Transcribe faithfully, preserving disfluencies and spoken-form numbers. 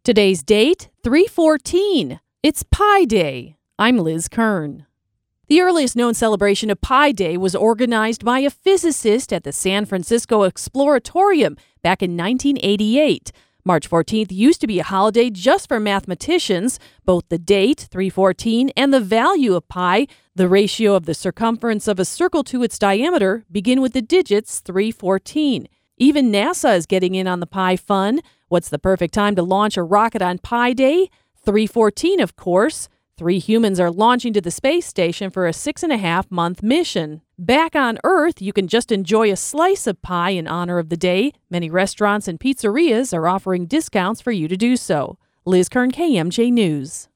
Today's date, three fourteen. It's Pi Day. I'm Liz Kern. The earliest known celebration of Pi Day was organized by a physicist at the San Francisco Exploratorium back in nineteen eighty-eight. March fourteenth used to be a holiday just for mathematicians. Both the date, three fourteen, and the value of pi, the ratio of the circumference of a circle to its diameter, begin with the digits three fourteen. Even NASA is getting in on the pi fun. What's the perfect time to launch a rocket on Pi Day? three fourteen, of course. Three humans are launching to the space station for a six and a half month mission. Back on Earth, you can just enjoy a slice of pie in honor of the day. Many restaurants and pizzerias are offering discounts for you to do so. Liz Kern, K M J News.